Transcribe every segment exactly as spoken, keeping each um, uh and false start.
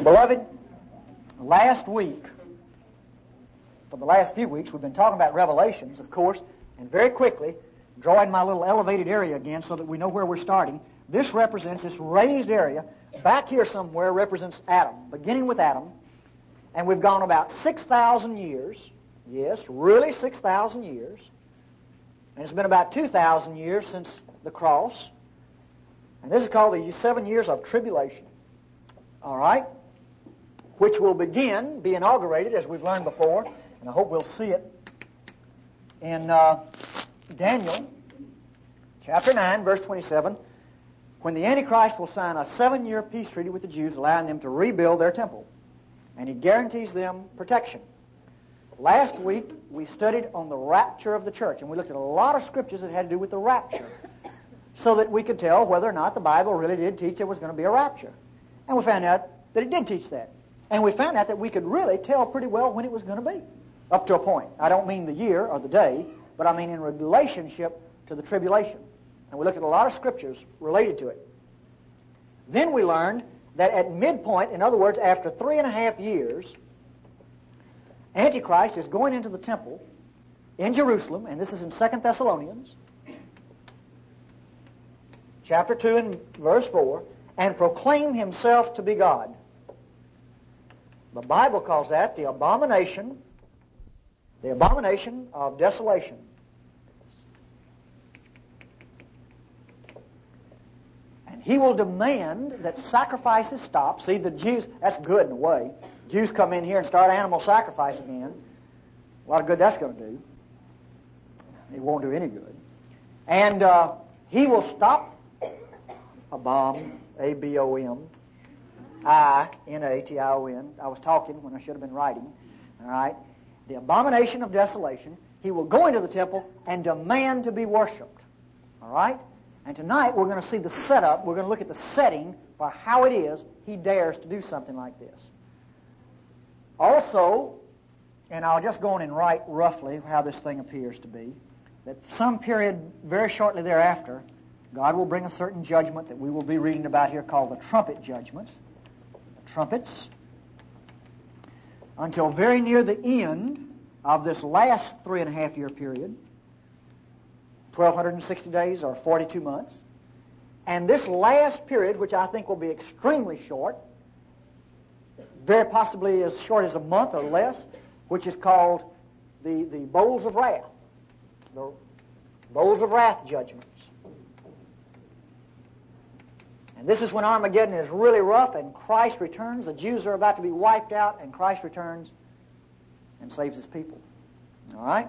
Beloved, last week, for the last few weeks, we've been talking about Revelations, of course, and very quickly, drawing my little elevated area again so that we know where we're starting. This represents, this raised area, back here somewhere represents Adam, beginning with Adam, and we've gone about six thousand years, yes, really six thousand years, and it's been about two thousand years since the cross, and this is called the seven years of tribulation, all right, which will begin, be inaugurated, as we've learned before, and I hope we'll see it in uh, Daniel chapter nine, verse twenty-seven, when the Antichrist will sign a seven-year peace treaty with the Jews, allowing them to rebuild their temple, and he guarantees them protection. Last week, we studied on the rapture of the church, and we looked at a lot of scriptures that had to do with the rapture, so that we could tell whether or not the Bible really did teach there was going to be a rapture. And we found out that it did teach that. And we found out that we could really tell pretty well when it was going to be, up to a point. I don't mean the year or the day, but I mean in relationship to the tribulation. And we looked at a lot of scriptures related to it. Then we learned that at midpoint, in other words, after three and a half years, Antichrist is going into the temple in Jerusalem, and this is in Second Thessalonians, chapter two and verse four, and proclaim himself to be God. The Bible calls that the abomination, the abomination of desolation. And he will demand that sacrifices stop. See, the Jews, that's good in a way. Jews come in here and start animal sacrifice again. A lot of good that's going to do. It won't do any good. And uh, he will stop a bomb, A B O M, I N A T I O N. I was talking when I should have been writing. All right? The abomination of desolation. He will go into the temple and demand to be worshipped. All right? And tonight we're going to see the setup. We're going to look at the setting for how it is he dares to do something like this. Also, and I'll just go on and write roughly how this thing appears to be, that some period very shortly thereafter, God will bring a certain judgment that we will be reading about here called the trumpet judgments. The trumpets. Until very near the end of this last three and a half year period, twelve sixty days or forty-two months. And this last period, which I think will be extremely short, very possibly as short as a month or less, which is called the, the bowls of wrath. The bowls of wrath judgments. And this is when Armageddon is really rough and Christ returns. The Jews are about to be wiped out and Christ returns and saves his people. All right?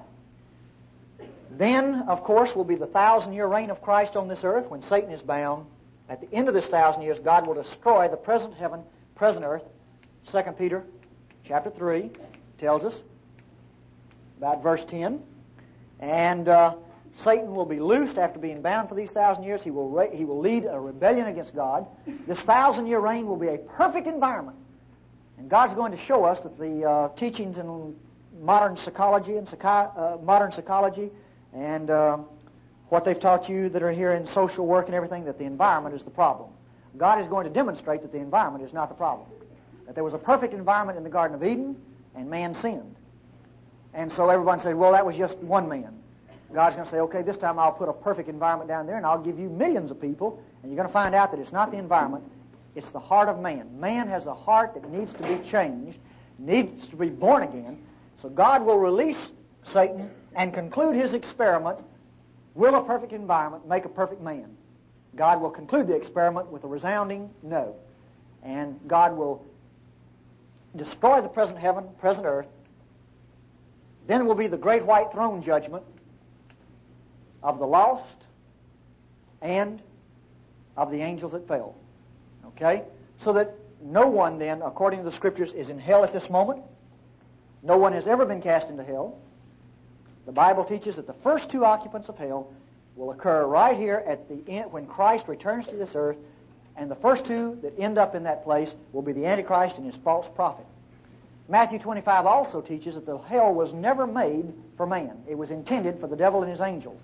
Then, of course, will be the thousand-year reign of Christ on this earth when Satan is bound. At the end of this thousand years, God will destroy the present heaven, present earth. Second Peter chapter three tells us about verse ten. And uh, Satan will be loosed after being bound for these thousand years. He will, ra- he will lead a rebellion against God. This thousand-year reign will be a perfect environment. And God's going to show us that the uh, teachings in modern psychology and psychi- uh, modern psychology and uh, what they've taught you that are here in social work and everything, that the environment is the problem. God is going to demonstrate that the environment is not the problem. That there was a perfect environment in the Garden of Eden, and man sinned. And so everyone said, well, that was just one man. God's going to say, okay, this time I'll put a perfect environment down there, and I'll give you millions of people, and you're going to find out that it's not the environment, it's the heart of man. Man has a heart that needs to be changed, needs to be born again. So God will release Satan and conclude his experiment. Will a perfect environment make a perfect man? God will conclude the experiment with a resounding no. And God will destroy the present heaven, present earth. Then will be the great white throne judgment of the lost and of the angels that fell. Okay? So that no one then, according to the Scriptures, is in hell at this moment. No one has ever been cast into hell. The Bible teaches that the first two occupants of hell will occur right here at the end when Christ returns to this earth, and the first two that end up in that place will be the Antichrist and his false prophet. Matthew twenty-five also teaches that the hell was never made for man. It was intended for the devil and his angels.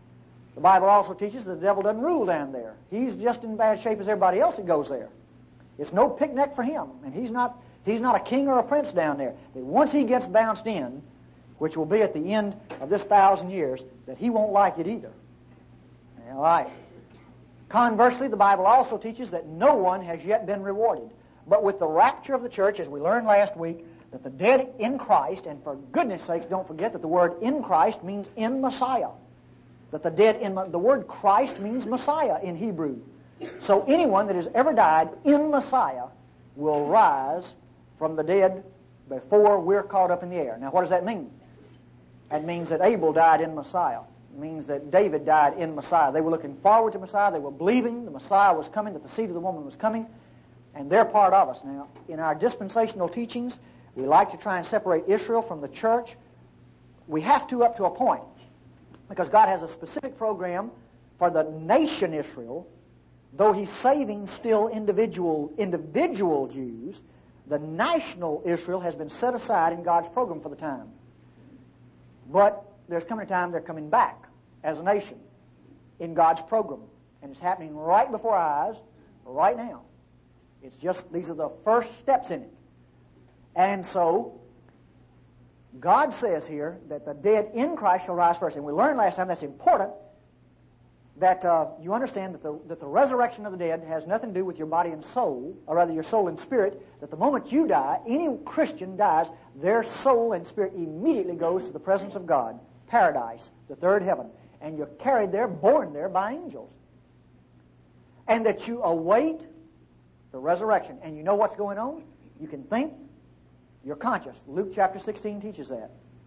The Bible also teaches that the devil doesn't rule down there. He's just in bad shape as everybody else that goes there. It's no picnic for him, and he's not he's not a king or a prince down there. That once he gets bounced in, which will be at the end of this thousand years, that he won't like it either. All right. Conversely, the Bible also teaches that no one has yet been rewarded. But with the rapture of the church, as we learned last week, that the dead in Christ, and for goodness sakes, don't forget that the word in Christ means in Messiah. That the dead in, the word Christ means Messiah in Hebrew. So anyone that has ever died in Messiah will rise from the dead before we're caught up in the air. Now, what does that mean? That means that Abel died in Messiah. It means that David died in Messiah. They were looking forward to Messiah. They were believing the Messiah was coming, that the seed of the woman was coming, and they're part of us now. In our dispensational teachings, we like to try and separate Israel from the church. We have to up to a point, because God has a specific program for the nation Israel. Though He's saving still individual individual Jews, the national Israel has been set aside in God's program for the time. But there's coming a time they're coming back as a nation in God's program. And it's happening right before our eyes, right now. It's just, these are the first steps in it. And so, God says here that the dead in Christ shall rise first. And we learned last time that's important, that uh, you understand that the, that the resurrection of the dead has nothing to do with your body and soul, or rather your soul and spirit, that the moment you die, any Christian dies, their soul and spirit immediately goes to the presence of God, paradise, the third heaven, and you're carried there, born there by angels. And that you await the resurrection. And you know what's going on? You can think, you're conscious. Luke chapter sixteen teaches that.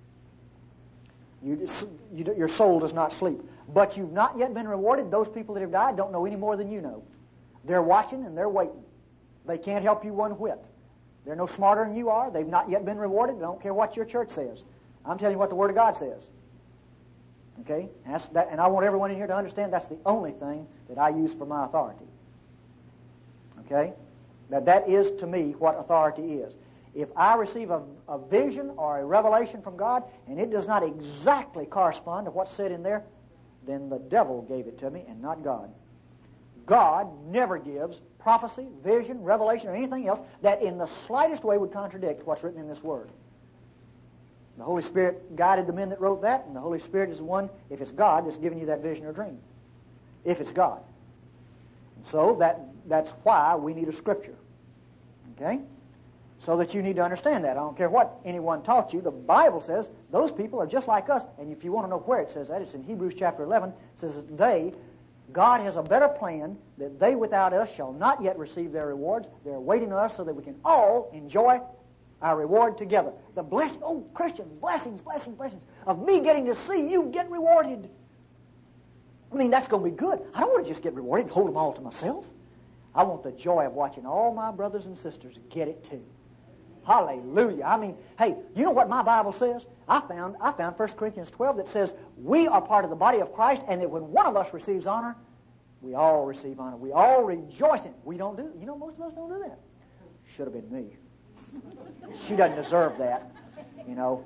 You, you, your soul does not sleep. But you've not yet been rewarded. Those people that have died don't know any more than you know. They're watching and they're waiting. They can't help you one whit. They're no smarter than you are. They've not yet been rewarded. They don't care what your church says. I'm telling you what the Word of God says. Okay? That's that, and I want everyone in here to understand that's the only thing that I use for my authority. Okay? That that is to me what authority is. If I receive a, a vision or a revelation from God and it does not exactly correspond to what's said in there, then the devil gave it to me and not God. God never gives prophecy, vision, revelation, or anything else that in the slightest way would contradict what's written in this Word. The Holy Spirit guided the men that wrote that, and the Holy Spirit is the one, if it's God, that's giving you that vision or dream. If it's God. And so that that's why we need a Scripture. Okay? So that you need to understand that. I don't care what anyone taught you. The Bible says those people are just like us. And if you want to know where it says that, it's in Hebrews chapter eleven. It says that they, God has a better plan, that they without us shall not yet receive their rewards. They're waiting on us so that we can all enjoy our reward together. The blessing, oh Christian, blessings, blessings, blessings of me getting to see you get rewarded. I mean, that's going to be good. I don't want to just get rewarded and hold them all to myself. I want the joy of watching all my brothers and sisters get it too. Hallelujah. I mean, hey, you know what my Bible says? I found I found First Corinthians twelve that says we are part of the body of Christ, and that when one of us receives honor, we all receive honor. We all rejoice in it. We don't do, you know, most of us don't do that. Should have been me. She doesn't deserve that, you know.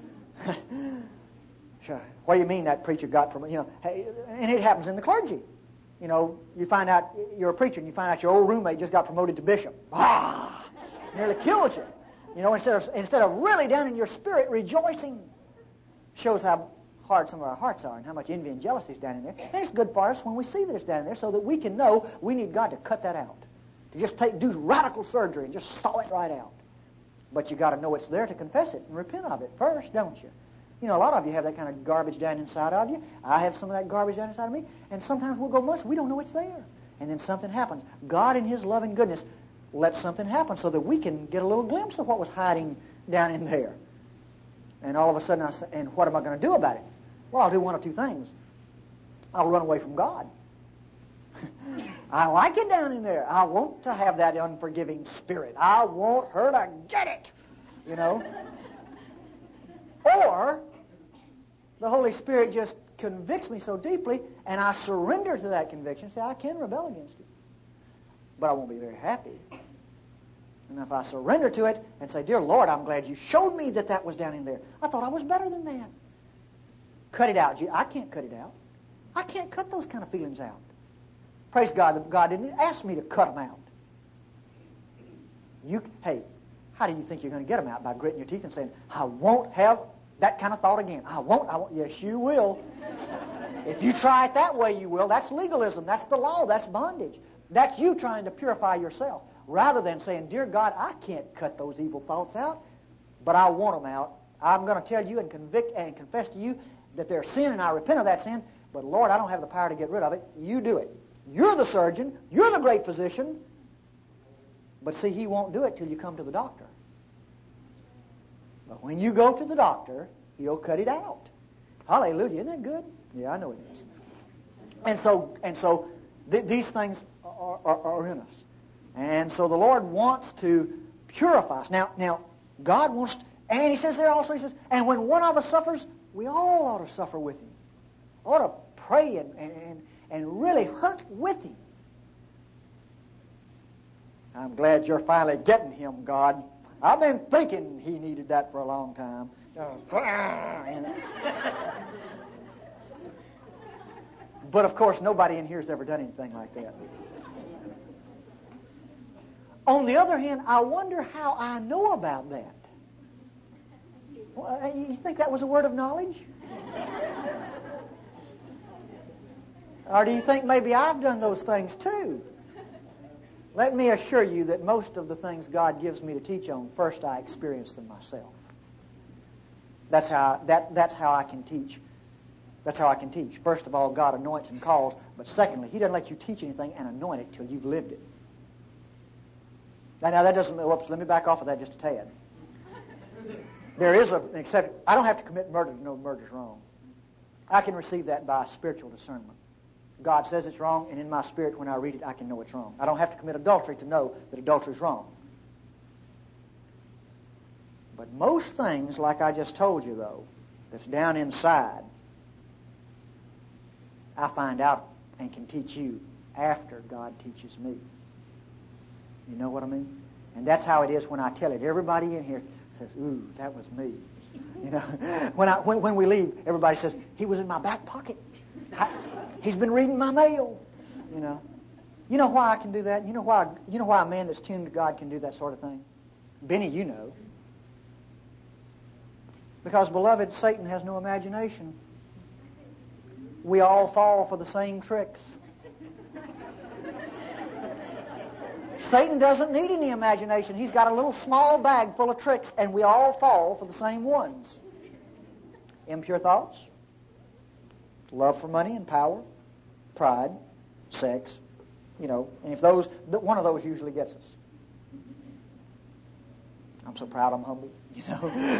Sure. What do you mean that preacher got from, you know, hey, and it happens in the clergy. You know, you find out, you're a preacher, and you find out your old roommate just got promoted to bishop. Ah! Nearly kills you. You know, instead of instead of really down in your spirit rejoicing, shows how hard some of our hearts are and how much envy and jealousy is down in there. And it's good for us when we see that it's down in there so that we can know we need God to cut that out. To just take do radical surgery and just saw it right out. But you got to know it's there to confess it and repent of it first, don't you? You know, a lot of you have that kind of garbage down inside of you. I have some of that garbage down inside of me. And sometimes we'll go months, we don't know it's there. And then something happens. God in His love and goodness let something happen so that we can get a little glimpse of what was hiding down in there. And all of a sudden I say, and what am I going to do about it? Well, I'll do one of two things. I'll run away from God. I like it down in there. I want to have that unforgiving spirit. I want her to get it, you know. Or the Holy Spirit just convicts me so deeply, and I surrender to that conviction. Say, I can rebel against it, but I won't be very happy. And if I surrender to it and say, dear Lord, I'm glad you showed me that that was down in there. I thought I was better than that. Cut it out. I can't cut it out. I can't cut those kind of feelings out. Praise God that God didn't ask me to cut them out. You, hey, how do you think you're going to get them out? By gritting your teeth and saying, I won't have that kind of thought again. I won't, I won't. Yes, you will. If you try it that way, you will. That's legalism. That's the law. That's bondage. That's you trying to purify yourself. Rather than saying, dear God, I can't cut those evil thoughts out, but I want them out. I'm going to tell you and convict and confess to you that there's sin, and I repent of that sin, but Lord, I don't have the power to get rid of it. You do it. You're the surgeon. You're the great physician. But see, he won't do it till you come to the doctor. But when you go to the doctor, he'll cut it out. Hallelujah. Isn't that good? Yeah, I know it is. And so, and so th- these things are, are, are in us. And so the Lord wants to purify us. Now, now, God wants, to, and he says there also, he says, and when one of us suffers, we all ought to suffer with him. Ought to pray and, and, and really hurt with him. I'm glad you're finally getting him, God. I've been thinking he needed that for a long time. But of course, nobody in here has ever done anything like that. On the other hand, I wonder how I know about that. Well, you think that was a word of knowledge? Or do you think maybe I've done those things too? Let me assure you that most of the things God gives me to teach on, first I experience them myself. That's how that that's how I can teach. That's how I can teach. First of all, God anoints and calls, but secondly, he doesn't let you teach anything and anoint it till you've lived it. Now, now that doesn't. Whoops, let me back off of that just a tad. There is a, an exception. I don't have to commit murder to know murder's wrong. I can receive that by spiritual discernment. God says it's wrong, and in my spirit, when I read it, I can know it's wrong. I don't have to commit adultery to know that adultery is wrong. But most things, like I just told you, though, that's down inside, I find out and can teach you after God teaches me. You know what I mean? And that's how it is when I tell it. Everybody in here says, ooh, that was me. You know, when I when, when we leave, everybody says, he was in my back pocket. I, he's been reading my mail. You know. You know why I can do that? You know why you know why a man that's tuned to God can do that sort of thing? Benny, you know. Because, beloved, Satan has no imagination. We all fall for the same tricks. Satan doesn't need any imagination. He's got a little small bag full of tricks, and we all fall for the same ones. Impure thoughts, love for money and power, pride, sex, you know, and if those, one of those usually gets us. I'm so proud I'm humble, you know.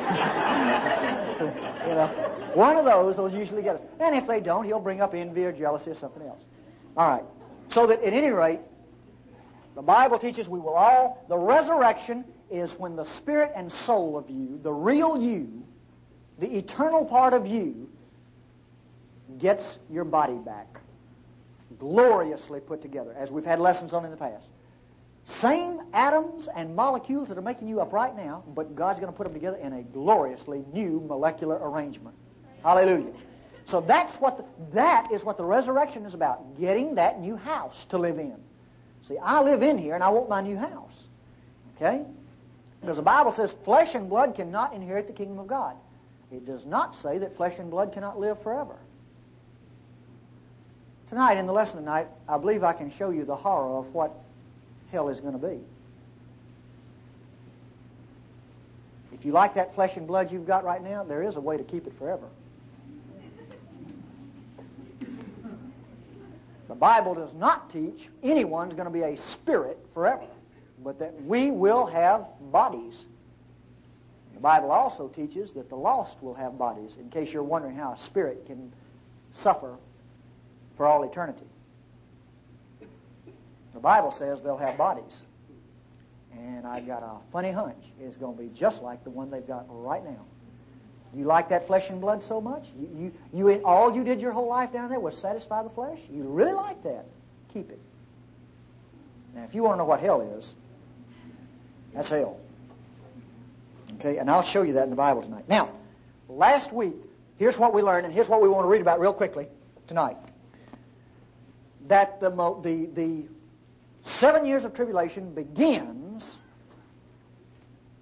You know, one of those, those usually get us. And if they don't, he'll bring up envy or jealousy or something else. All right. So that at any rate, the Bible teaches we will all, the resurrection is when the spirit and soul of you, the real you, the eternal part of you, gets your body back. Gloriously put together, as we've had lessons on in the past. Same atoms and molecules that are making you up right now, but God's going to put them together in a gloriously new molecular arrangement. Hallelujah. So that's what the, that is what the resurrection is about, getting that new house to live in. See, I live in here, and I want my new house. Okay? Because the Bible says flesh and blood cannot inherit the kingdom of God. It does not say that flesh and blood cannot live forever. Tonight, in the lesson tonight, I believe I can show you the horror of what hell is going to be. If you like that flesh and blood you've got right now, there is a way to keep it forever. The Bible does not teach anyone's going to be a spirit forever, but that we will have bodies. The Bible also teaches that the lost will have bodies, in case you're wondering how a spirit can suffer for all eternity. The Bible says they'll have bodies. And I've got a funny hunch it's going to be just like the one they've got right now. You like that flesh and blood so much? You, you, you, all you did your whole life down there was satisfy the flesh? You really like that? Keep it. Now, if you want to know what hell is, that's hell. Okay, and I'll show you that in the Bible tonight. Now, last week, here's what we learned, and here's what we want to read about real quickly tonight. That the, the, the seven years of tribulation begins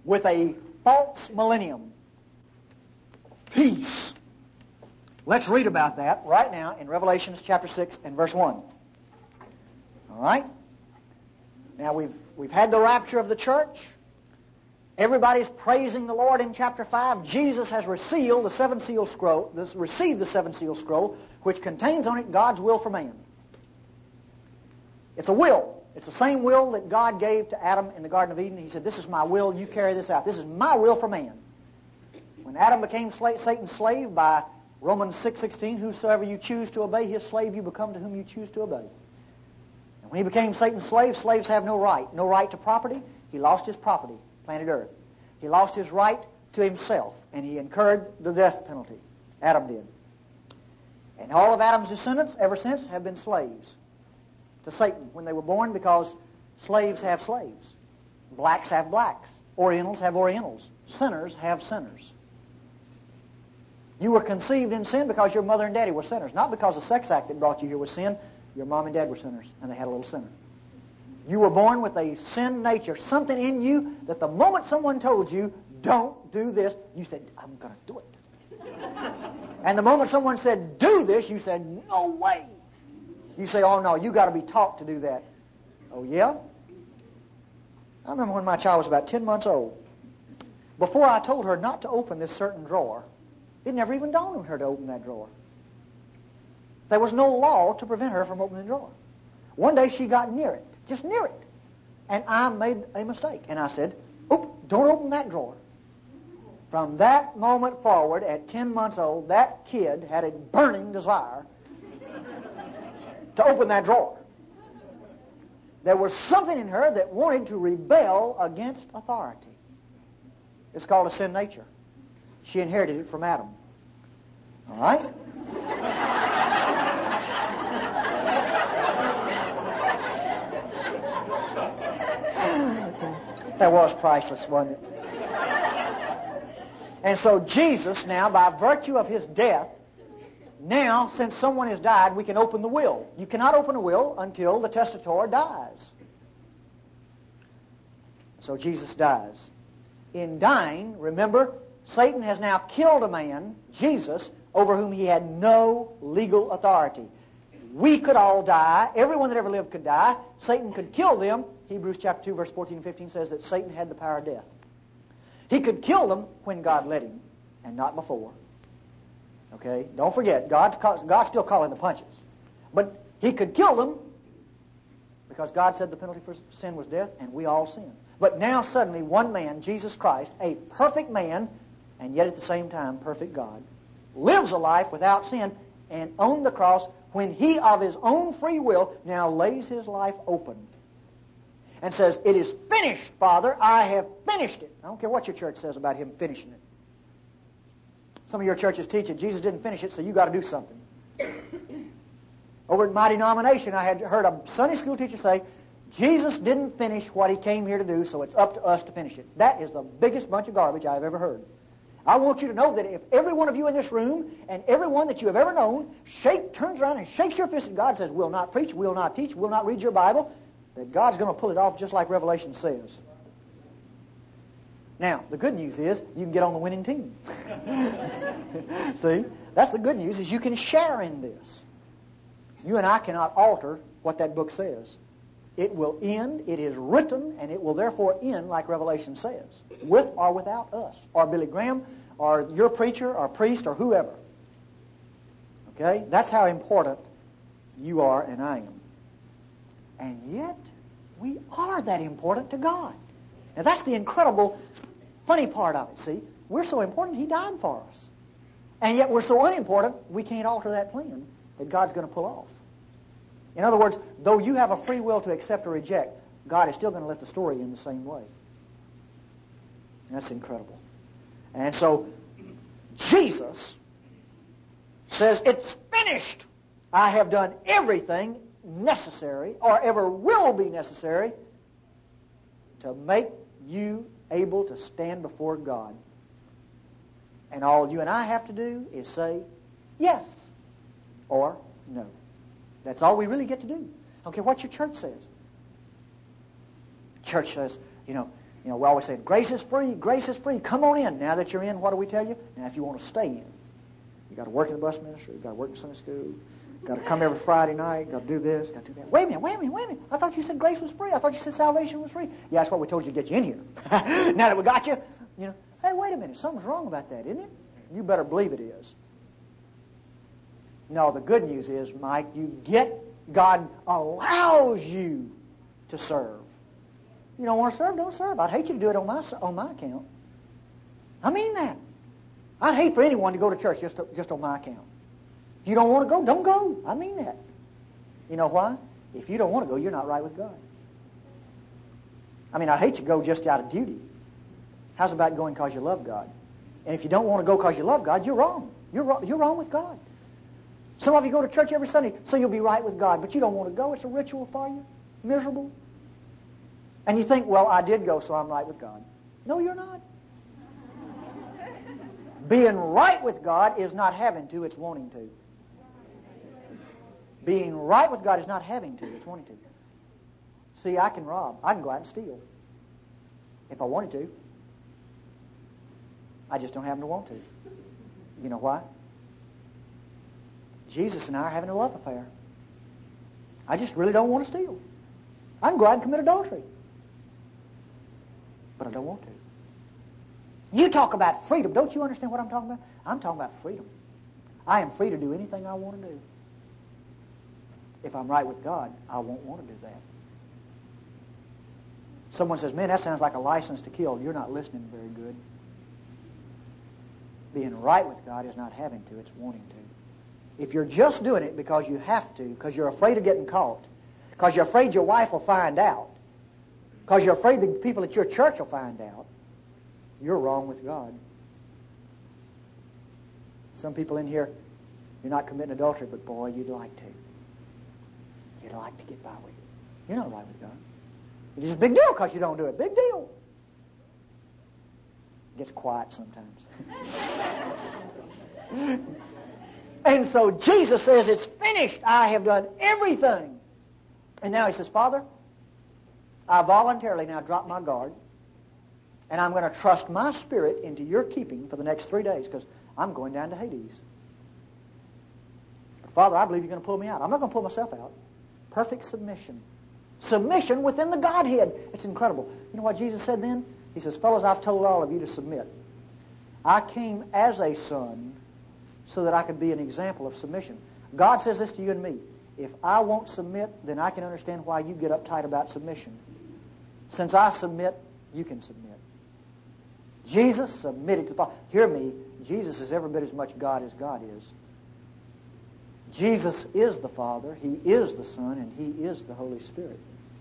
with a false millennium. Peace. Let's read about that right now in Revelation chapter six and verse one. All right? Now we've we've had the rapture of the church. Everybody's praising the Lord in chapter five. Jesus has received the seven seal scroll, this, received the seven seal scroll, which contains on it God's will for man. It's a will. It's the same will that God gave to Adam in the Garden of Eden. He said, "This is my will. You carry this out. This is my will for man." When Adam became sla- Satan's slave by Romans six sixteen, "Whosoever you choose to obey, his slave you become to whom you choose to obey." And when he became Satan's slave, slaves have no right. No right to property. He lost his property, planet Earth. He lost his right to himself, and he incurred the death penalty. Adam did. And all of Adam's descendants, ever since, have been slaves to Satan when they were born, because slaves have slaves. Blacks have blacks. Orientals have Orientals. Sinners have sinners. You were conceived in sin because your mother and daddy were sinners. Not because the sex act that brought you here was sin. Your mom and dad were sinners, and they had a little sinner. You were born with a sin nature, something in you that the moment someone told you, "Don't do this," you said, "I'm going to do it." And the moment someone said, "Do this," you said, "No way." You say, "Oh no, you got to be taught to do that." Oh yeah? I remember when my child was about ten months old. Before I told her not to open this certain drawer, it never even dawned on her to open that drawer. There was no law to prevent her from opening the drawer. One day she got near it, just near it, and I made a mistake. And I said, "Oop, don't open that drawer." From that moment forward, at ten months old, that kid had a burning desire to open that drawer. There was something in her that wanted to rebel against authority. It's called a sin nature. She inherited it from Adam. All right? That was priceless, wasn't it? And so Jesus now, by virtue of his death, now, since someone has died, we can open the will. You cannot open a will until the testator dies. So Jesus dies. In dying, remember, Satan has now killed a man, Jesus, over whom he had no legal authority. We could all die. Everyone that ever lived could die. Satan could kill them. Hebrews chapter two, verse fourteen and fifteen says that Satan had the power of death. He could kill them when God let him, and not before. Okay? Don't forget, God's, God's still calling the punches. But he could kill them because God said the penalty for sin was death, and we all sin. But now suddenly one man, Jesus Christ, a perfect man, and yet at the same time perfect God, lives a life without sin, and on the cross, when he of his own free will now lays his life open and says, "It is finished, Father, I have finished it." I don't care what your church says about him finishing it. Some of your churches teach it. Jesus didn't finish it, so you got to do something. Over at my denomination, I had heard a Sunday school teacher say, "Jesus didn't finish what he came here to do, so it's up to us to finish it." That is the biggest bunch of garbage I've ever heard. I want you to know that if every one of you in this room and everyone that you have ever known shake, turns around and shakes your fist at God and says, "We'll not preach, we'll not teach, we'll not read your Bible," that God's going to pull it off just like Revelation says. Now, the good news is you can get on the winning team. See? That's the good news, is you can share in this. You and I cannot alter what that book says. It will end, it is written, and it will therefore end like Revelation says, with or without us, or Billy Graham, or your preacher, or priest, or whoever. Okay? That's how important you are and I am. And yet, we are that important to God. Now that's the incredible, funny part of it, see? We're so important, he died for us. And yet we're so unimportant, we can't alter that plan that God's going to pull off. In other words, though you have a free will to accept or reject, God is still going to let the story end the same way. That's incredible. And so, Jesus says, "It's finished. I have done everything necessary, or ever will be necessary, to make you able to stand before God." And all you and I have to do is say yes or no. That's all we really get to do. I don't care what your church says. Church says, you know, You know, we always say, grace is free, grace is free. Come on in. Now that you're in, what do we tell you? Now, if you want to stay in, you got to work in the bus ministry, you got to work in Sunday school, got to come every Friday night, got to do this, got to do that. Wait a minute, wait a minute, wait a minute. I thought you said grace was free. I thought you said salvation was free. Yeah, that's what we told you to get you in here. Now that we got you, you know, hey, wait a minute, something's wrong about that, isn't it? You better believe it is. No, the good news is, Mike, you get, God allows you to serve. You don't want to serve, don't serve. I'd hate you to do it on my on my account. I mean that. I'd hate for anyone to go to church just to, just on my account. If you don't want to go, don't go. I mean that. You know why? If you don't want to go, you're not right with God. I mean, I'd hate to go just out of duty. How's about going because you love God? And if you don't want to go because you love God, you're wrong. You're wrong, you're wrong with God. Some of you go to church every Sunday, so you'll be right with God, but you don't want to go. It's a ritual for you. Miserable. And you think, well, I did go, so I'm right with God. No, you're not. Being right with God is not having to, it's wanting to. Being right with God is not having to, it's wanting to. See, I can rob. I can go out and steal. If I wanted to. I just don't happen to want to. You know why? Jesus and I are having a love affair. I just really don't want to steal. I can go out and commit adultery. But I don't want to. You talk about freedom. Don't you understand what I'm talking about? I'm talking about freedom. I am free to do anything I want to do. If I'm right with God, I won't want to do that. Someone says, man, that sounds like a license to kill. You're not listening very good. Being right with God is not having to, it's wanting to. If you're just doing it because you have to, because you're afraid of getting caught, because you're afraid your wife will find out, because you're afraid the people at your church will find out, you're wrong with God. Some people in here, you're not committing adultery, but boy, you'd like to. You'd like to get by with it. You're not right with God. It's just a big deal because you don't do it. Big deal. It gets quiet sometimes. And so Jesus says, it's finished. I have done everything. And now he says, Father, I voluntarily now drop my guard, and I'm going to trust my spirit into your keeping for the next three days because I'm going down to Hades. But Father, I believe you're going to pull me out. I'm not going to pull myself out. Perfect submission. Submission within the Godhead. It's incredible. You know what Jesus said then? He says, fellows, I've told all of you to submit. I came as a son so that I could be an example of submission. God says this to you and me. If I won't submit, then I can understand why you get uptight about submission. Since I submit, you can submit. Jesus submitted to the Father. Hear me, Jesus is every bit as much God as God is. Jesus is the Father, He is the Son, and He is the Holy Spirit.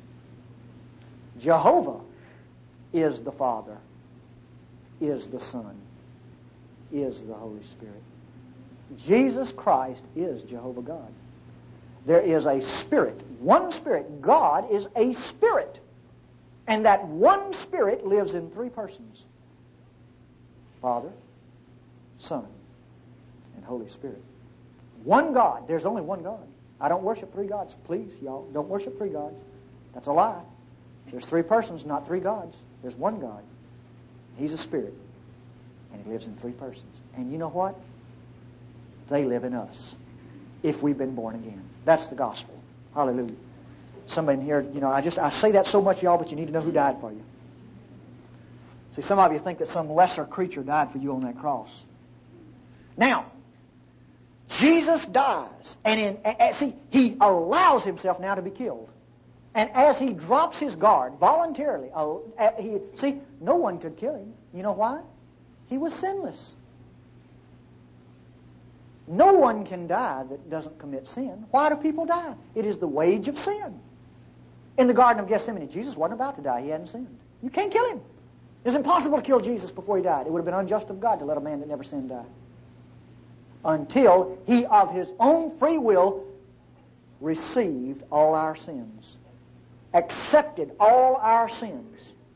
Jehovah is the Father, is the Son, is the Holy Spirit. Jesus Christ is Jehovah God. There is a Spirit, one Spirit. God is a Spirit. And that one Spirit lives in three persons. Father, Son, and Holy Spirit. One God. There's only one God. I don't worship three gods. Please, y'all, don't worship three gods. That's a lie. There's three persons, not three gods. There's one God. He's a Spirit. And He lives in three persons. And you know what? They live in us if we've been born again. That's the gospel. Hallelujah. Somebody in here, you know, I just I say that so much, y'all, but you need to know who died for you. See, some of you think that some lesser creature died for you on that cross. Now, Jesus dies, and in and see, He allows Himself now to be killed. And as He drops His guard voluntarily, uh, he see, no one could kill Him. You know why? He was sinless. No one can die that doesn't commit sin. Why do people die? It is the wage of sin. In the Garden of Gethsemane, Jesus wasn't about to die. He hadn't sinned. You can't kill Him. It's impossible to kill Jesus before He died. It would have been unjust of God to let a man that never sinned die. Until He, of His own free will, received all our sins. Accepted all our sins.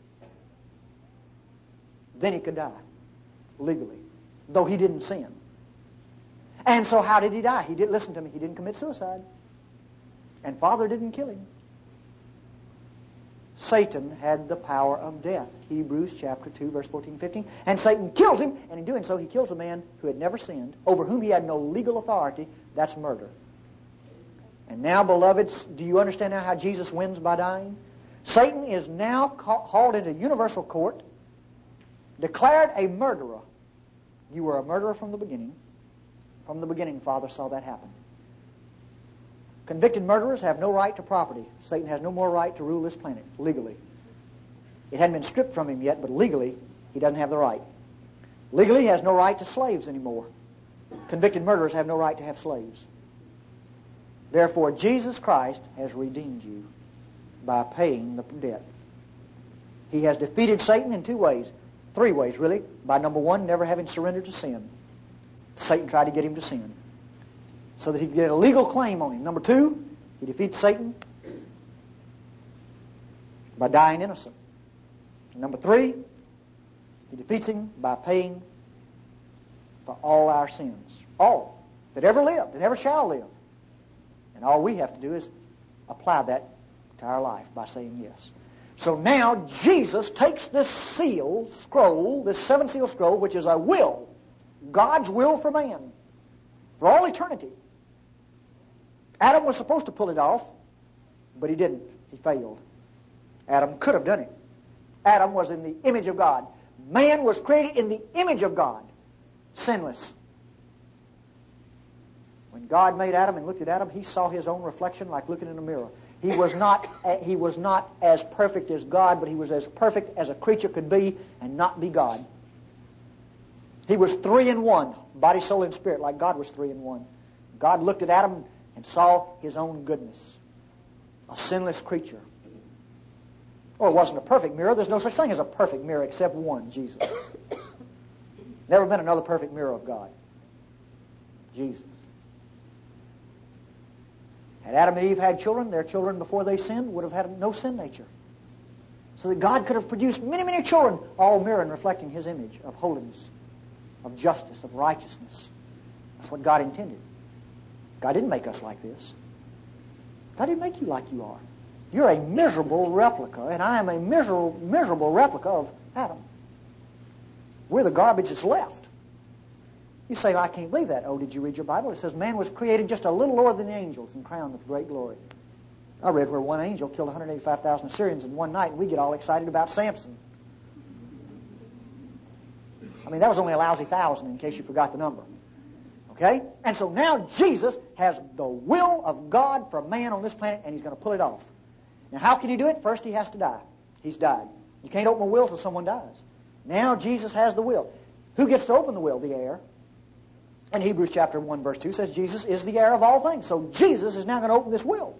Then He could die. Legally. Though He didn't sin. And so how did He die? He did listen to me. He didn't commit suicide. And Father didn't kill Him. Satan had the power of death. Hebrews chapter two, verse fourteen, fifteen. And Satan kills him, and in doing so, he kills a man who had never sinned, over whom he had no legal authority. That's murder. And now, beloveds, do you understand now how Jesus wins by dying? Satan is now hauled into universal court, declared a murderer. You were a murderer from the beginning. From the beginning, Father saw that happen. Convicted murderers have no right to property. Satan has no more right to rule this planet, legally. It hadn't been stripped from him yet, but legally, he doesn't have the right. Legally, he has no right to slaves anymore. Convicted murderers have no right to have slaves. Therefore, Jesus Christ has redeemed you by paying the debt. He has defeated Satan in two ways. Three ways, really. By number one, never having surrendered to sin. Satan tried to get him to sin, so that he could get a legal claim on him. Number two, he defeats Satan by dying innocent. And number three, he defeats him by paying for all our sins. All that ever lived and ever shall live. And all we have to do is apply that to our life by saying yes. So now Jesus takes this seal scroll, this seven seal scroll, which is a will, God's will for man, for all eternity. Adam was supposed to pull it off, but he didn't. He failed. Adam could have done it. Adam was in the image of God. Man was created in the image of God, sinless. When God made Adam and looked at Adam, he saw his own reflection like looking in a mirror. He was not, he was not as perfect as God, but he was as perfect as a creature could be and not be God. He was three in one, body, soul, and spirit, like God was three in one. God looked at Adam and saw his own goodness. A sinless creature. Oh, it wasn't a perfect mirror. There's no such thing as a perfect mirror except one, Jesus. Never been another perfect mirror of God. Jesus. Had Adam and Eve had children, their children before they sinned would have had no sin nature. So that God could have produced many, many children, all mirroring, reflecting his image of holiness, of justice, of righteousness. That's what God intended. God didn't make us like this. God didn't make you like you are. You're a miserable replica, and I am a miserable, miserable replica of Adam. We're the garbage that's left. You say, I can't believe that. Oh, did you read your Bible? It says man was created just a little lower than the angels and crowned with great glory. I read where one angel killed one hundred eighty-five thousand Assyrians in one night, and we get all excited about Samson. I mean, that was only a lousy thousand, in case you forgot the number. Okay? And so now Jesus has the will of God for man on this planet, and he's going to pull it off. Now, how can he do it? First, he has to die. He's died. You can't open a will till someone dies. Now, Jesus has the will. Who gets to open the will? The heir. And Hebrews chapter one, verse two says Jesus is the heir of all things. So Jesus is now going to open this will.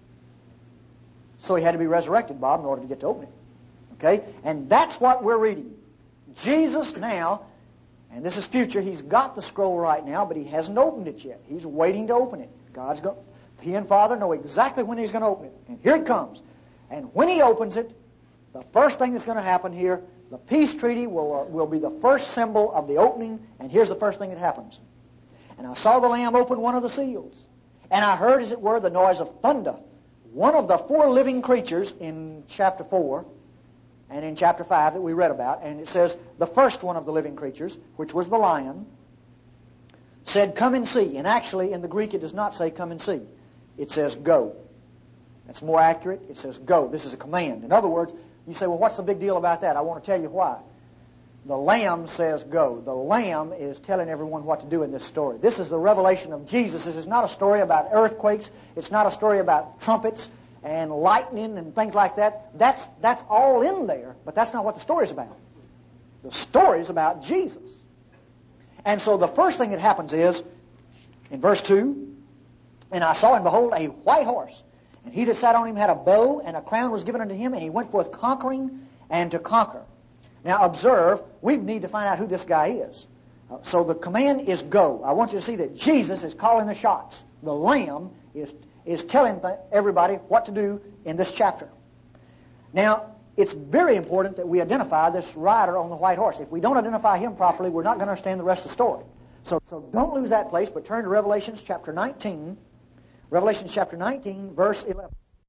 So he had to be resurrected, Bob, in order to get to open it. Okay? And that's what we're reading. Jesus now, and this is future, he's got the scroll right now, but he hasn't opened it yet. He's waiting to open it. God's going, he and Father know exactly when he's going to open it. And here it comes. And when he opens it, the first thing that's going to happen here, the peace treaty will, uh, will be the first symbol of the opening, and here's the first thing that happens. And I saw the Lamb open one of the seals, and I heard, as it were, the noise of thunder. One of the four living creatures in chapter four and in chapter five that we read about, and it says the first one of the living creatures, which was the lion, said, come and see. And actually, in the Greek, it does not say come and see. It says go. That's more accurate. It says go. This is a command. In other words, you say, well, what's the big deal about that? I want to tell you why. The Lamb says go. The Lamb is telling everyone what to do in this story. This is the revelation of Jesus. This is not a story about earthquakes. It's not a story about trumpets and lightning and things like that. That's, that's all in there, but that's not what the story's about. The story's about Jesus. And so the first thing that happens is, in verse two, and I saw and behold a white horse, and he that sat on him had a bow, and a crown was given unto him, and he went forth conquering and to conquer. Now observe, we need to find out who this guy is. Uh, so the command is go. I want you to see that Jesus is calling the shots. The Lamb is, is telling th- everybody what to do in this chapter. Now, it's very important that we identify this rider on the white horse. If we don't identify him properly, we're not going to understand the rest of the story. So, so don't lose that place, but turn to Revelations chapter nineteen. Revelation chapter nineteen, verse eleven.